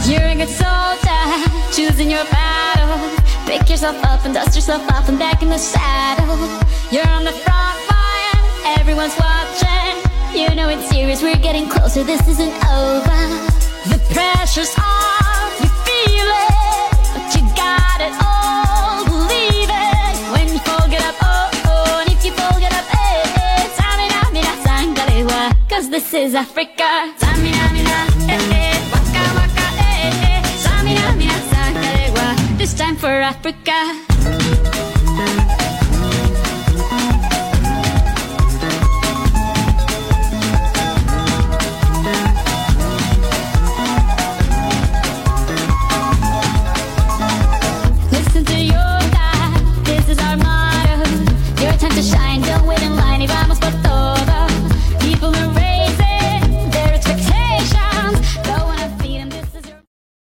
You're a good soldier, choosing your battle. Pick yourself up and dust yourself off and back in the saddle. You're on the front line, everyone's watching. You know it's serious, we're getting closer, this isn't over. The pressure's on, you feel it, but you got it all, believe it. When you fold it up, oh, oh, and if you fold it up, eh, eh. Samina, mina, sangalewa, cause this is Africa. Samina, mina, eh, eh, waka, waka, eh, eh. Samina, mina, sangalewa, this time for Africa.